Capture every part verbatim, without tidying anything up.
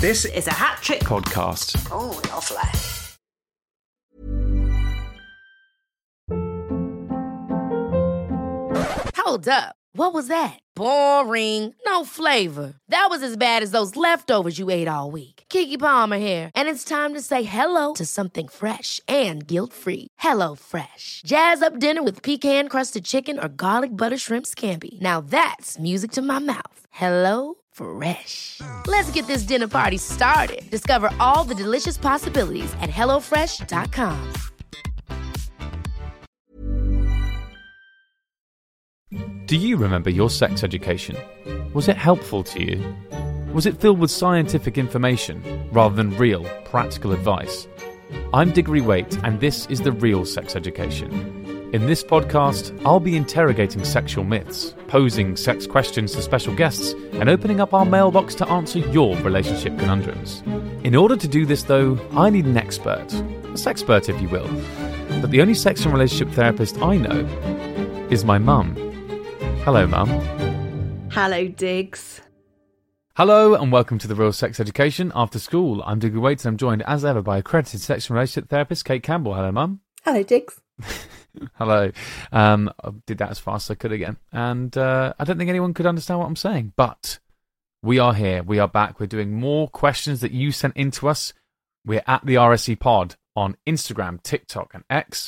This is a Hat Trick podcast. Oh, lovely. Hold up. What was that? Boring. No flavor. That was as bad as those leftovers you ate all week. Keke Palmer here, and it's time to say hello to something fresh and guilt-free. Hello Fresh. Jazz up dinner with pecan-crusted chicken or garlic butter shrimp scampi. Now that's music to my mouth. Hello Fresh. Let's get this dinner party started. Discover all the delicious possibilities at hello fresh dot com. Do you remember your sex education? Was it helpful to you? Was it filled with scientific information rather than real, practical advice? I'm Diggory Waite, and this is The Real Sex Education. In this podcast, I'll be interrogating sexual myths, posing sex questions to special guests, and opening up our mailbox to answer your relationship conundrums. In order to do this, though, I need an expert. A sexpert, if you will. But the only sex and relationship therapist I know is my mum. Hello, Mum. Hello, Diggs. Hello, and welcome to The Real Sex Education After School. I'm Diggory Waite, and I'm joined, as ever, by accredited sex and relationship therapist Kate Campbell. Hello, Mum. Hello, Diggs. Hello. Um, I did that as fast as I could again. And uh, I don't think anyone could understand what I'm saying. But we are here. We are back. We're doing more questions that you sent in to us. We're at the R S C Pod on Instagram, TikTok, and X.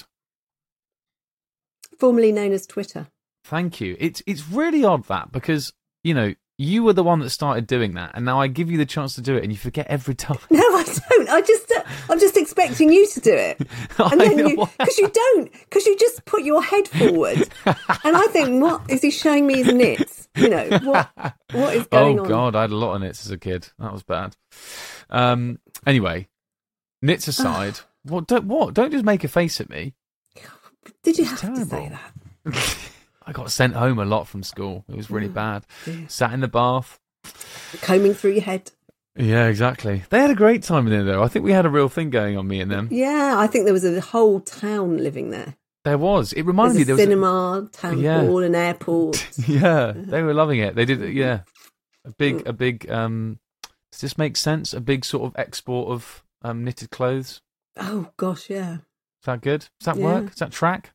Formerly known as Twitter. Thank you. It's it's really odd that, because, you know, you were the one that started doing that, and now I give you the chance to do it, and you forget every time. No, I don't. I just, uh, I'm just expecting you to do it, and then you, because you don't, because you just put your head forward, and I think, what is he showing me his nits? You know, what what is going oh, on? Oh God, I had a lot of nits as a kid. That was bad. Um. Anyway, nits aside, what? Don't what? Don't just make a face at me. Did you it's have terrible. to say that? I got sent home a lot from school. It was really bad. Dear. Sat in the bath. Combing through your head. Yeah, exactly. They had a great time in there, though. I think we had a real thing going on, me and them. Yeah, I think there was a whole town living there. There was. It reminded There's me a there cinema, was a town yeah. hall, an airport. Yeah, they were loving it. They did, yeah. A big, a big, um, does this make sense? A big sort of export of um, knitted clothes. Oh, gosh, yeah. Is that good? Does that Yeah. work? Does that track?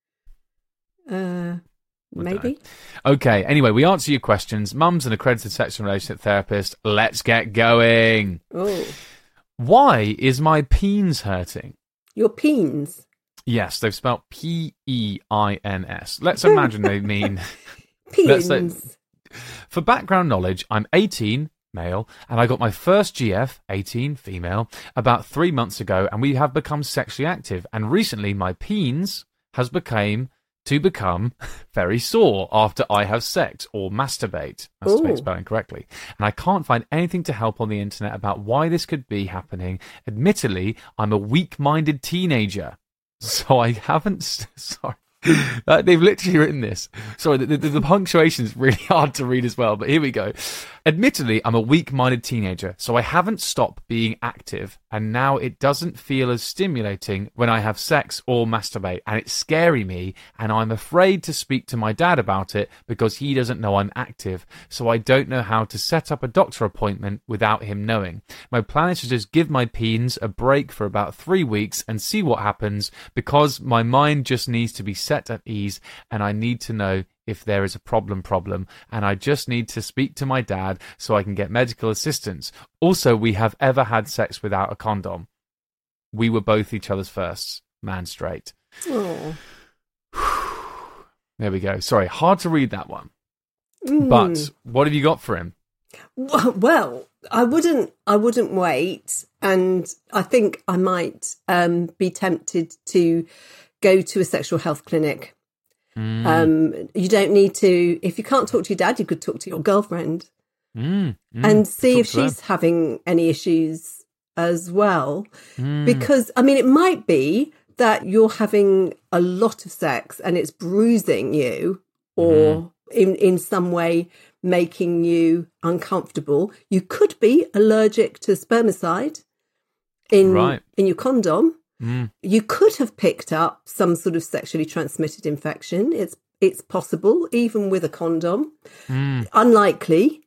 Uh... Maybe. Okay, anyway, we answer your questions. Mum's an accredited sex and relationship therapist. Let's get going. Oh. Why is my peens hurting? Your peens? Yes, they've spelled P E I N S. Let's imagine they mean... Peens. Say, for background knowledge, I'm eighteen, male, and I got my first G F, eighteen, female, about three months ago, and we have become sexually active. And recently, my peens has become... to become very sore after I have sex or masturbate. Masturbate spelling correctly. And I can't find anything to help on the internet about why this could be happening. Admittedly, I'm a weak-minded teenager. So I haven't... Sorry. Uh, they've literally written this. Sorry, the, the, the punctuation is really hard to read as well, but here we go. Admittedly, I'm a weak-minded teenager, so I haven't stopped being active, and now it doesn't feel as stimulating when I have sex or masturbate, and it's scary me, and I'm afraid to speak to my dad about it because he doesn't know I'm active, so I don't know how to set up a doctor appointment without him knowing. My plan is to just give my peens a break for about three weeks and see what happens, because my mind just needs to be set at ease, and I need to know if there is a problem problem, and I just need to speak to my dad so I can get medical assistance. Also, we have ever had sex without a condom. We were both each other's firsts. Man straight. Oh. There we go. Sorry, hard to read that one. Mm. But what have you got for him? Well, I wouldn't I wouldn't wait, and I think I might um, be tempted to go to a sexual health clinic. Mm. Um, you don't need to, if you can't talk to your dad, you could talk to your girlfriend mm. Mm. and see talk if she's them. having any issues as well. Mm. Because, I mean, it might be that you're having a lot of sex and it's bruising you or mm. in, in some way making you uncomfortable. You could be allergic to spermicide in, right. in your condom. Mm. You could have picked up some sort of sexually transmitted infection. It's it's possible, even with a condom. Mm. Unlikely,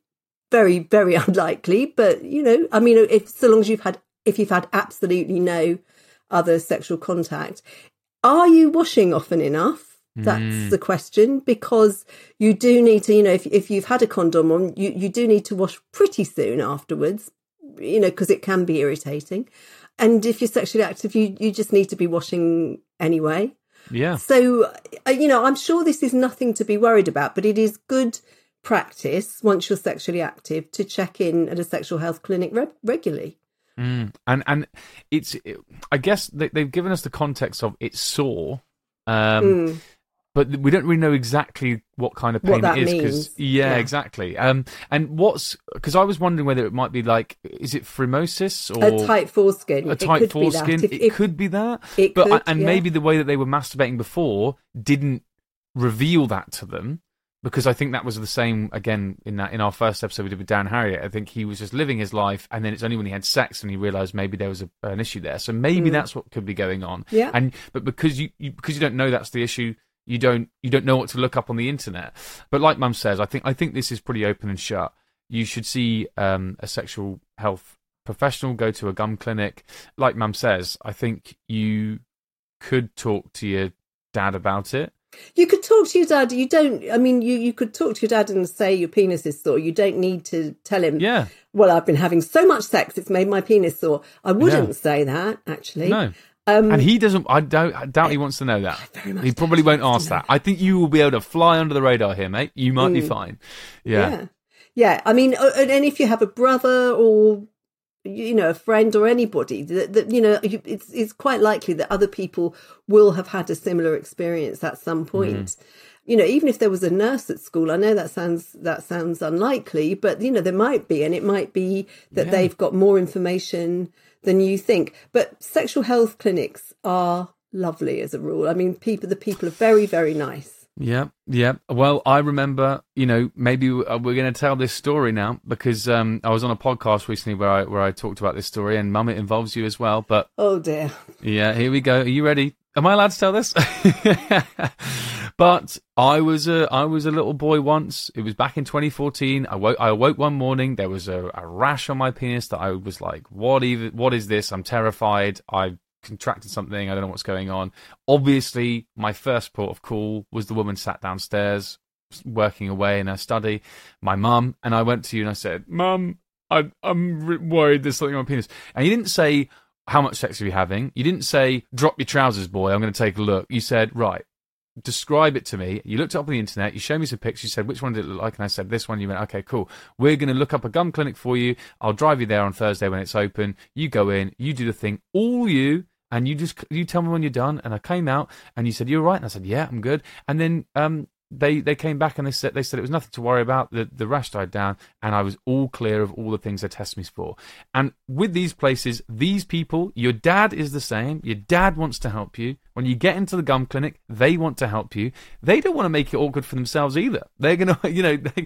very, very unlikely. But, you know, I mean, if so long as you've had, if you've had absolutely no other sexual contact, are you washing often enough? That's mm. the question, because you do need to, you know, if if you've had a condom on, you, you do need to wash pretty soon afterwards, you know, because it can be irritating. And if you're sexually active, you, you just need to be washing anyway. Yeah. So, you know, I'm sure this is nothing to be worried about, but it is good practice once you're sexually active to check in at a sexual health clinic re- regularly. Mm. And and it's, it, I guess they, they've given us the context of it's sore. Um, mm. But we don't really know exactly what kind of pain what that it is. Means. Yeah, yeah, exactly. Um, and what's, because I was wondering whether it might be like, is it phimosis or a tight foreskin? A tight it foreskin. If, it if, could be that. It but could, and yeah. maybe the way that they were masturbating before didn't reveal that to them, because I think that was the same again in that in our first episode we did with Dan Harriott. I think he was just living his life, and then it's only when he had sex and he realised maybe there was a, an issue there. So maybe mm. that's what could be going on. Yeah. And but because you, you because you don't know that's the issue. You don't you don't know what to look up on the internet. But like Mum says, I think I think this is pretty open and shut. You should see um, a sexual health professional, go to a gum clinic. Like Mum says, I think you could talk to your dad about it. You could talk to your dad. You don't, I mean, you, you could talk to your dad and say your penis is sore. You don't need to tell him, yeah. well, I've been having so much sex, it's made my penis sore. I wouldn't yeah. say that, actually. No. Um, and he doesn't, I don't I doubt he wants to know that. He probably won't ask that. I think you will be able to fly under the radar here, mate. You might mm. be fine. Yeah. yeah. Yeah. I mean, and if you have a brother or, you know, a friend or anybody that, that you know, it's, it's quite likely that other people will have had a similar experience at some point. Mm. You know, even if there was a nurse at school, I know that sounds that sounds unlikely, but, you know, there might be, and it might be that yeah. they've got more information than you think. But sexual health clinics are lovely as a rule. I mean, people, the people are very, very nice. Yeah, yeah. Well, I remember, you know, maybe we're going to tell this story now because um, I was on a podcast recently where I where I talked about this story, and Mum, it involves you as well. But oh dear. Yeah, here we go. Are you ready? Am I allowed to tell this? But I was a I was a little boy once. It was back in twenty fourteen. I woke I awoke one morning. There was a, a rash on my penis that I was like, what even? What is this? I'm terrified. I contracted something. I don't know what's going on. Obviously, my first port of call was the woman sat downstairs working away in her study, my mum, and I went to you and I said, Mum, I, I'm re- worried there's something on my penis. And you didn't say, how much sex are you having? You didn't say, drop your trousers, boy, I'm going to take a look. You said, right, describe it to me. You looked it up on the internet, you showed me some pictures, you said, which one did it look like? And I said, this one. You went, okay, cool. We're going to look up a gum clinic for you. I'll drive you there on Thursday when it's open. You go in, you do the thing, all you, and you just, you tell me when you're done. And I came out and you said, you're right. And I said, yeah, I'm good. And then, um, They they came back and they said they said it was nothing to worry about. The the rash died down, and I was all clear of all the things they test me for. And with these places, these people, your dad is the same. Your dad wants to help you. When you get into the gum clinic, they want to help you. They don't want to make it awkward for themselves either. They're gonna, you know, they,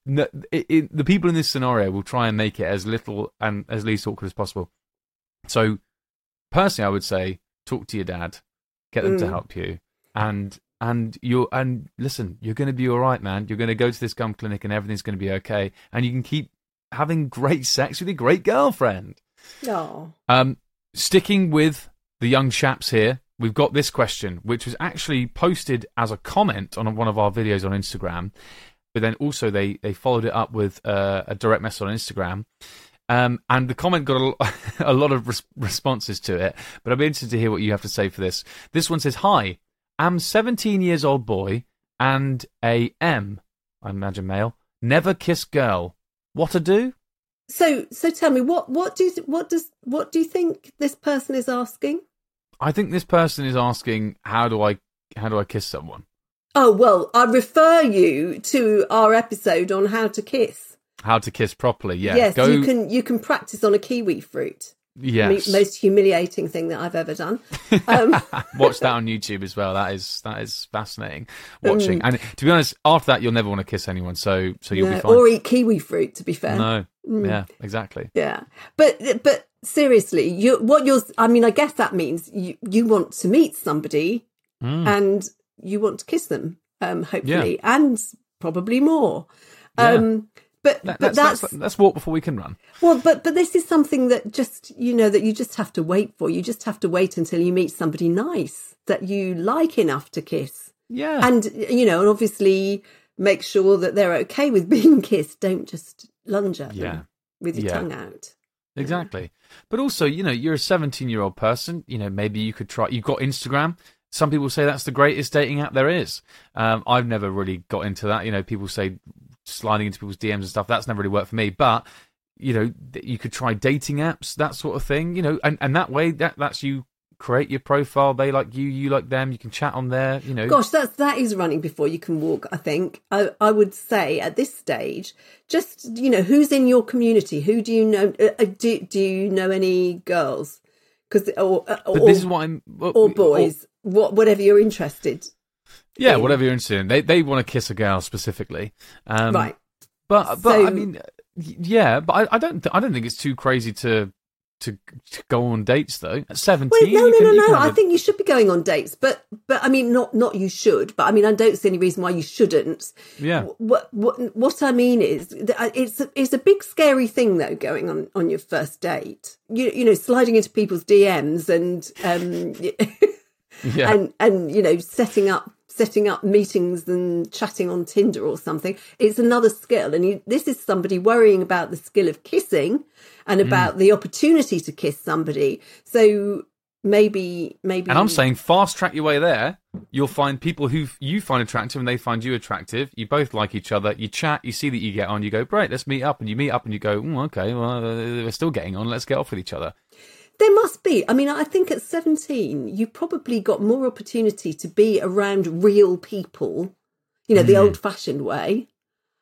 it, it, the people in this scenario will try and make it as little and as least awkward as possible. So, personally, I would say talk to your dad, get them mm. to help you, and. And you're and listen, you're going to be all right, man. You're going to go to this gum clinic, and everything's going to be okay. And you can keep having great sex with your great girlfriend. No. Um, sticking with the young chaps here, we've got this question, which was actually posted as a comment on one of our videos on Instagram, but then also they they followed it up with uh, a direct message on Instagram. Um, and the comment got a, a lot of res- responses to it. But I'd be interested to hear what you have to say for this. This one says, "Hi. I'm seventeen years old boy and a M, I imagine male, never kiss girl. What to do?" So, so tell me, what, what do you, what does, what do you think this person is asking? I think this person is asking, how do I, how do I kiss someone? Oh, well, I refer you to our episode on how to kiss. How to kiss properly, yeah. Yes, Go... you can, you can practice on a kiwi fruit. Yes. Most humiliating thing that I've ever done. Um, Watch that on YouTube as well. That is that is fascinating watching. Um, and to be honest, after that, you'll never want to kiss anyone. So so you'll no, be fine. Or eat kiwi fruit, to be fair. No. Mm. Yeah, exactly. Yeah. But but seriously, you what you're. I mean, I guess that means you you want to meet somebody mm. and you want to kiss them, um, hopefully, yeah. and probably more. Um, yeah. But, Let, but let's, that's let's, let's walk before we can run. well, but but this is something that just you know that you just have to wait for. You just have to wait until you meet somebody nice that you like enough to kiss. Yeah. And you know, and obviously make sure that they're okay with being kissed. Don't just lunge at them Yeah. with your Yeah. tongue out. Exactly. But also, you know, you're a seventeen-year-old person. You know, maybe you could try. You've got Instagram. Some people say that's the greatest dating app there is. Um, I've never really got into that. You know, people say sliding into people's D Ms and stuff. That's never really worked for me. But, you know, you could try dating apps, that sort of thing. You know, and, and that way, that that's you create your profile. They like you, you like them. You can chat on there. You know, Gosh, that's that is running before you can walk. I think I, I would say at this stage, just you know, who's in your community? Who do you know? Uh, do do you know any girls? Because or but or, this is what I'm. or boys, or- what whatever you're interested. yeah, in. whatever you're interested in. They they want to kiss a girl specifically. Um, Right. But but So- I mean, yeah, but I, I don't th- I don't think it's too crazy to to, to go on dates though. At seventeen, Well, no, you no, can, no, you can no. have I a- think you should be going on dates, but but I mean, not not you should, but I mean, I don't see any reason why you shouldn't. yeah, What what what I mean is, that it's it's a big scary thing though, going on on your first date. You you know, sliding into people's D Ms and um yeah, and and you know, setting up setting up meetings and chatting on Tinder or something. It's another skill, and you, this is somebody worrying about the skill of kissing and about the opportunity to kiss somebody. So maybe maybe and I'm saying fast track your way there. You'll find people who you find attractive and they find you attractive. You both like each other. You chat. You see that you get on. You go, great, let's meet up. And you meet up and you go, mm, okay, well, uh, we're still getting on. Let's get off with each other. There must be. I mean, I think at seventeen, you probably got more opportunity to be around real people, you know, the Mm. old-fashioned way.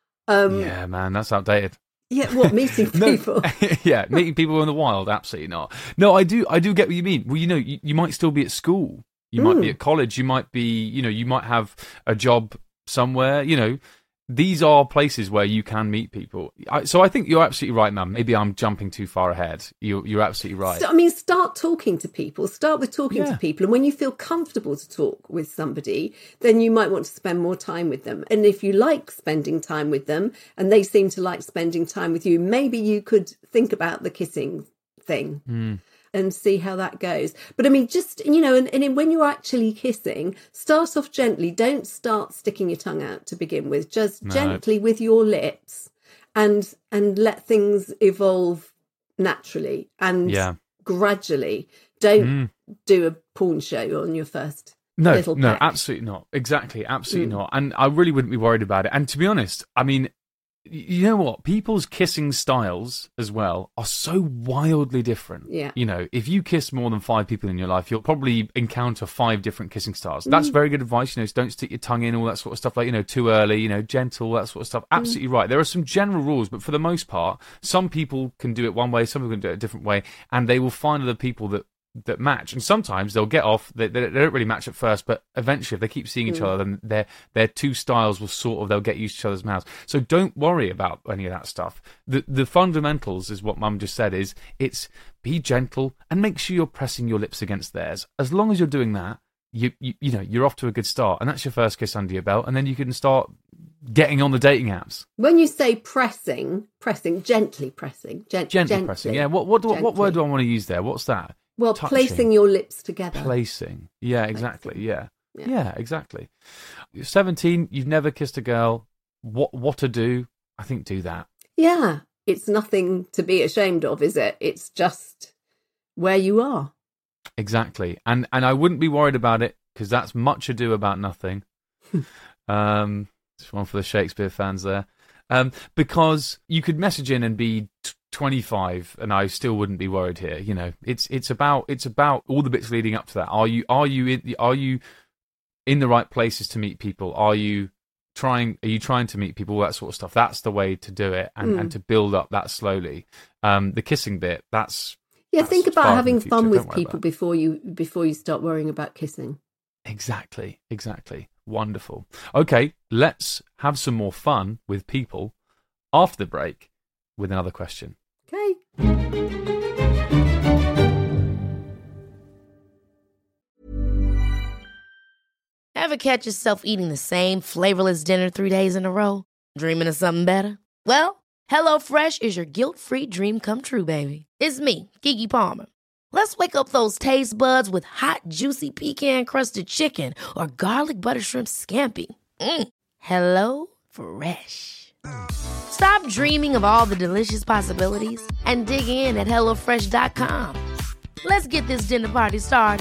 Um, Yeah, man, that's outdated. yeah, what, meeting No. people? Yeah, meeting people in the wild, absolutely not. No, I do, I do get what you mean. Well, you know, you, you might still be at school, you might be Mm. at college, you might be, you know, you might have a job somewhere. You know, these are places where you can meet people. I, so I think you're absolutely right, man. Maybe I'm jumping too far ahead. You're, you're absolutely right. So, I mean, start talking to people. Start with talking Yeah. to people. And when you feel comfortable to talk with somebody, then you might want to spend more time with them. And if you like spending time with them and they seem to like spending time with you, maybe you could think about the kissing thing. Mm. And see how that goes. But I mean, just, you know, and, and when you're actually kissing, start off gently. Don't start sticking your tongue out to begin with. Just No. gently with your lips and and let things evolve naturally and Yeah. gradually. Don't Mm. do a porn show on your first No, little no, peck. absolutely not. Exactly, absolutely Mm. not. And I really wouldn't be worried about it. And to be honest, I mean, y- you know what? People's kissing styles as well are so wildly different. Yeah. You know, if you kiss more than five people in your life, you'll probably encounter five different kissing styles. That's very good advice. You know, don't stick your tongue in, all that sort of stuff. Like, you know, too early, you know, gentle, that sort of stuff. Absolutely right. There are some general rules, but for the most part, some people can do it one way, some people can do it a different way, and they will find other people that that match. And sometimes they'll get off, they, they, they don't really match at first, but eventually if they keep seeing each other, then their their two styles will sort of, they'll get used to each other's mouths. So don't worry about any of that stuff. The the fundamentals is what Mum just said, is it's be gentle and make sure you're pressing your lips against theirs. As long as you're doing that, you you, you know, you're off to a good start, and that's your first kiss under your belt, and then you can start getting on the dating apps. When you say pressing, pressing, gently pressing. Gent- Gently, gently pressing. Yeah, what what, what what Gently. word do I want to use there? What's that? Well, touching. placing your lips together. Placing. Yeah, exactly. Yeah. Yeah. yeah. exactly. You're seventeen, you've never kissed a girl. What what to do? I think do that. Yeah, it's nothing to be ashamed of, is it? It's just where you are. Exactly. And and I wouldn't be worried about it, because that's much ado about nothing. um it's one for the Shakespeare fans there. Um because you could message in and be t- twenty-five and I still wouldn't be worried here. You know, it's it's about it's about all the bits leading up to that. Are you are you in, are you in the right places to meet people? Are you trying are you trying to meet people? All that sort of stuff. That's the way to do it, and, Mm. and to build up that slowly. Um the kissing bit, that's Yeah, That's think far about in having the future, fun don't with worry people about before you before you start worrying about kissing. exactly, exactly. Wonderful. Okay, let's have some more fun with people after the break with another question. Okay. Ever catch yourself eating the same flavorless dinner three days in a row? Dreaming of something better? Well, HelloFresh is your guilt-free dream come true, baby. It's me, Keke Palmer. Let's wake up those taste buds with hot, juicy pecan-crusted chicken or garlic butter shrimp scampi. Mm. Hello Fresh. Stop dreaming of all the delicious possibilities and dig in at hello fresh dot com. Let's get this dinner party started.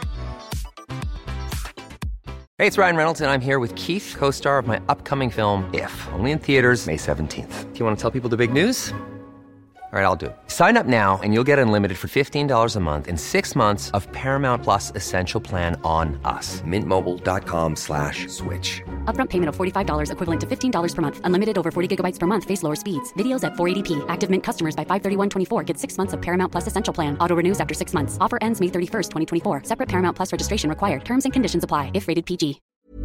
Hey, it's Ryan Reynolds, and I'm here with Keith, co-star of my upcoming film, If, only in theaters May seventeenth. Do you want to tell people the big news? All right, I'll do it. Sign up now and you'll get unlimited for fifteen dollars a month and six months of Paramount Plus Essential Plan on us. Mint Mobile dot com slash switch. Upfront payment of forty-five dollars equivalent to fifteen dollars per month. Unlimited over forty gigabytes per month. Face lower speeds. Videos at four eighty p. Active Mint customers by five thirty-one twenty-four get six months of Paramount Plus Essential Plan. Auto renews after six months. Offer ends May thirty-first, twenty twenty-four. Separate Paramount Plus registration required. Terms and conditions apply if rated P G.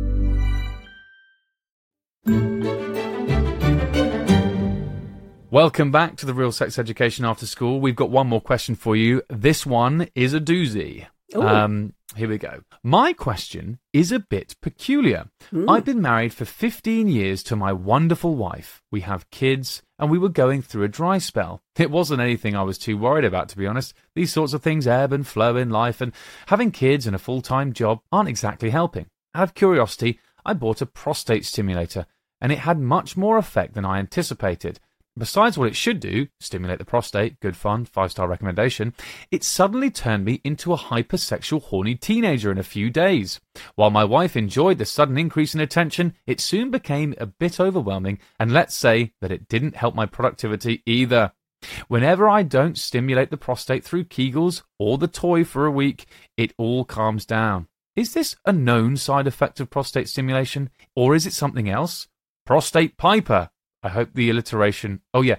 Welcome back to the Real Sex Education After School. We've got one more question for you. This one is a doozy. Um, here we go. My question is a bit peculiar. Mm. I've been married for fifteen years to my wonderful wife. We have kids, and we were going through a dry spell. It wasn't anything I was too worried about, to be honest. These sorts of things ebb and flow in life, and having kids and a full-time job aren't exactly helping. Out of curiosity, I bought a prostate stimulator, and it had much more effect than I anticipated. Besides what it should do, stimulate the prostate, good fun, five-star recommendation, it suddenly turned me into a hypersexual horny teenager in a few days. While my wife enjoyed the sudden increase in attention, it soon became a bit overwhelming, and let's say that it didn't help my productivity either. Whenever I don't stimulate the prostate through Kegels or the toy for a week, it all calms down. Is this a known side effect of prostate stimulation, or is it something else? Prostate Piper. I hope the alliteration... Oh, yeah.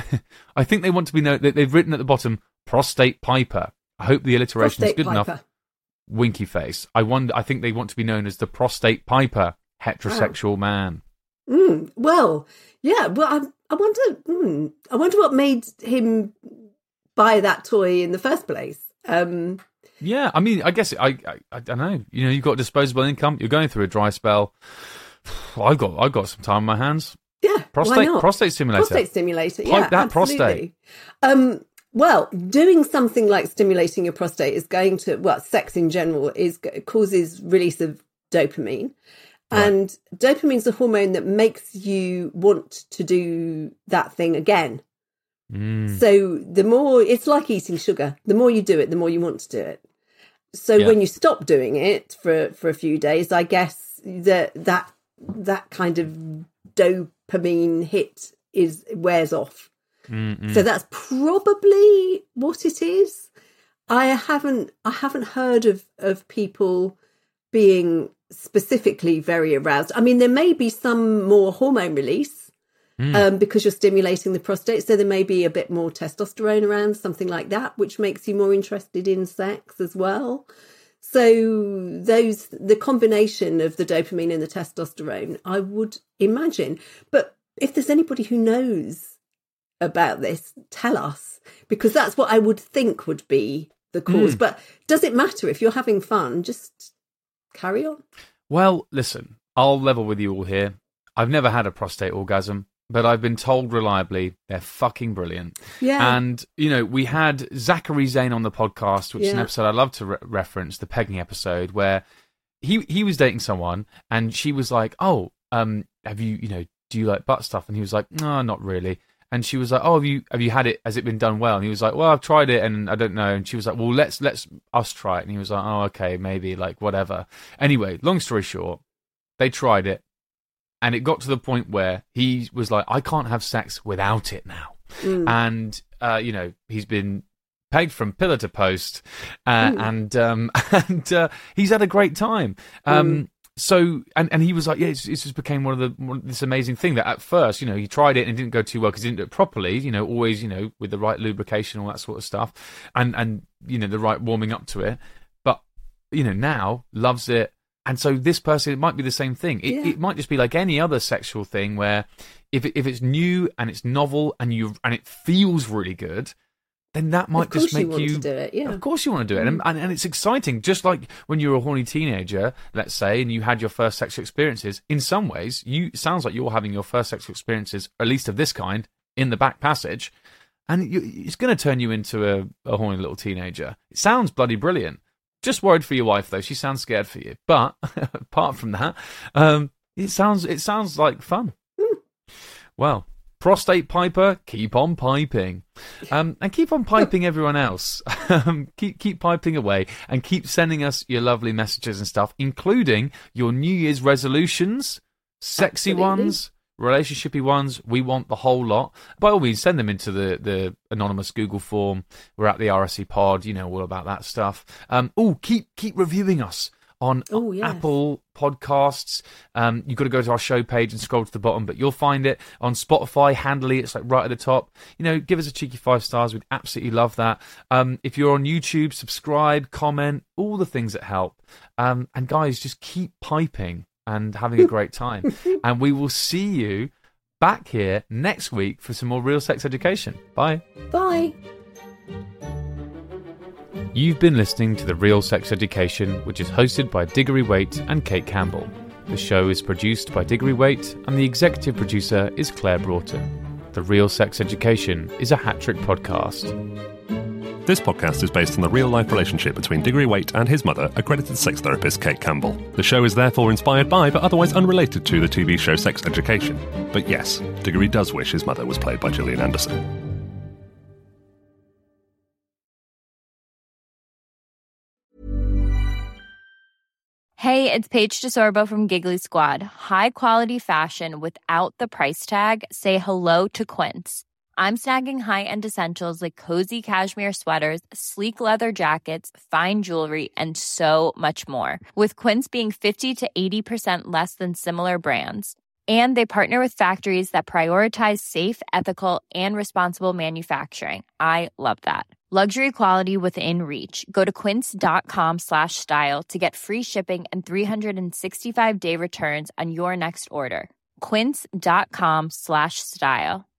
I think they want to be known... They've written at the bottom, Prostate Piper. I hope the alliteration prostate is good Piper. enough. Winky face. I wonder. I think they want to be known as the Prostate Piper heterosexual oh. man. Mm, well, yeah. Well, I, I wonder... Mm, I wonder what made him buy that toy in the first place. Um, yeah, I mean, I guess... I, I, I don't know. You know, you've got disposable income. You're going through a dry spell. I've got, I've got some time on my hands. Yeah, prostate, why not? prostate stimulator. Prostate stimulator, Pipe yeah, that absolutely. prostate. Um, well, doing something like stimulating your prostate is going to, well, sex in general is causes release of dopamine, right. And dopamine is a hormone that makes you want to do that thing again. Mm. So the more, it's like eating sugar. The more you do it, the more you want to do it. So yeah. when you stop doing it for for a few days, I guess that that that kind of dopamine hit is wears off. Mm-mm. So that's probably what it is. I haven't I haven't heard of, of people being specifically very aroused. I mean, there may be some more hormone release mm. um, because you're stimulating the prostate. So there may be a bit more testosterone around, something like that, which makes you more interested in sex as well. So those, the combination of the dopamine and the testosterone, I would imagine. But if there's anybody who knows about this, tell us, because that's what I would think would be the cause. Mm. But does it matter if you're having fun? Just carry on. Well, listen, I'll level with you all here. I've never had a prostate orgasm, but I've been told reliably they're fucking brilliant. Yeah. And, you know, we had Zachary Zane on the podcast, which yeah. is an episode I love to re- reference, the pegging episode, where he he was dating someone and she was like, oh, um, have you, you know, do you like butt stuff? And he was like, no, not really. And she was like, oh, have you have you had it? Has it been done well? And he was like, well, I've tried it and I don't know. And she was like, well, let's let's us try it. And he was like, oh, okay, maybe, like, whatever. Anyway, long story short, they tried it. And it got to the point where he was like, I can't have sex without it now. Mm. And, uh, you know, he's been pegged from pillar to post. Uh, mm. And um, and uh, he's had a great time. Um, mm. So, and, and he was like, yeah, it just became one of the, one, this amazing thing that at first, you know, he tried it and it didn't go too well because he didn't do it properly, you know, always, you know, with the right lubrication, all that sort of stuff. And, and you know, the right warming up to it. But, you know, now loves it. And so this person, it might be the same thing. It, yeah. it might just be like any other sexual thing where if it, if it's new and it's novel and you and it feels really good, then that might just make you... Of course you want to do it, yeah. Of course you want to do it. And, and, and it's exciting. Just like when you were a horny teenager, let's say, and you had your first sexual experiences, in some ways, you it sounds like you're having your first sexual experiences, at least of this kind, in the back passage, and you, it's going to turn you into a, a horny little teenager. It sounds bloody brilliant. Just worried for your wife, though. She sounds scared for you. But apart from that, um, it sounds it sounds like fun. Mm. Well, prostate piper, keep on piping, um, and keep on piping everyone else. um, keep keep piping away, and keep sending us your lovely messages and stuff, including your New Year's resolutions, sexy Absolutely. ones, relationshipy ones. We want the whole lot. By all means, send them into the, the anonymous Google form. We're at the R S C pod, you know all about that stuff. Um, oh, keep keep reviewing us on Oh, yes. Apple Podcasts. Um, you've got to go to our show page and scroll to the bottom, but you'll find it on Spotify. Handily, it's like right at the top. You know, give us a cheeky five stars. We'd absolutely love that. Um, if you're on YouTube, subscribe, comment, all the things that help. Um, and guys, just keep piping and having a great time. And we will see you back here next week for some more Real Sex Education. Bye. Bye. You've been listening to The Real Sex Education, which is hosted by Diggory Waite and Kate Campbell. The show is produced by Diggory Waite, and the executive producer is Claire Broughton. The Real Sex Education is a hat-trick podcast. This podcast is based on the real-life relationship between Diggory Waite and his mother, accredited sex therapist Kate Campbell. The show is therefore inspired by, but otherwise unrelated to, the T V show Sex Education. But yes, Diggory does wish his mother was played by Gillian Anderson. Hey, it's Paige DeSorbo from Giggly Squad. High quality fashion without the price tag. Say hello to Quince. I'm snagging high-end essentials like cozy cashmere sweaters, sleek leather jackets, fine jewelry, and so much more. With Quince being fifty to eighty percent less than similar brands. And they partner with factories that prioritize safe, ethical, and responsible manufacturing. I love that. Luxury quality within reach. Go to quince.com slash style to get free shipping and three sixty-five day returns on your next order. Quince.com slash style.